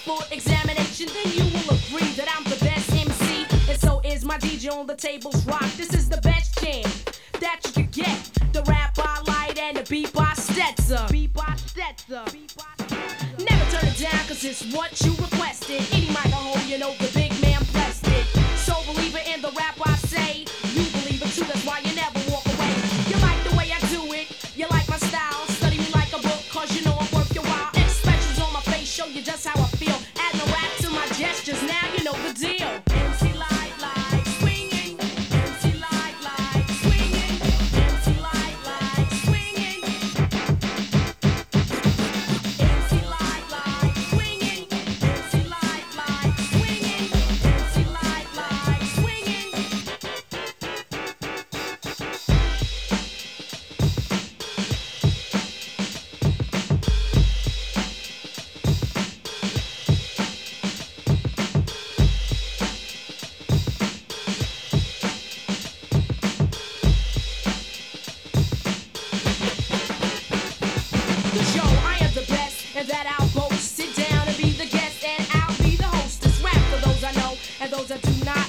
full examination, then you will agree that I'm the best MC. And so is my DJ on the tables rock. This is the best jam that you could get. The rap by Light and the beat by Stetzer. Never turn it down, cause it's what you requested. Any microphone, you know the big man blessed it. So believer in the rap I say, you believe it too, that's why you never walk away. You like the way I do it, you like my style. Study me like a book, cause you know I'm worth your while. Expressions on my face show you just how I feel. Add no rap to my gestures, now you know the deal. MC Light like swinging, MC Light like swinging, MC Light like swinging, MC Light like swinging, MC Light like swinging, MC Light like swinging. Cause yo, I am the best, and that I'll boast. Sit down and be the guest, and I'll be the hostess. Rap for those I know, and those I do not.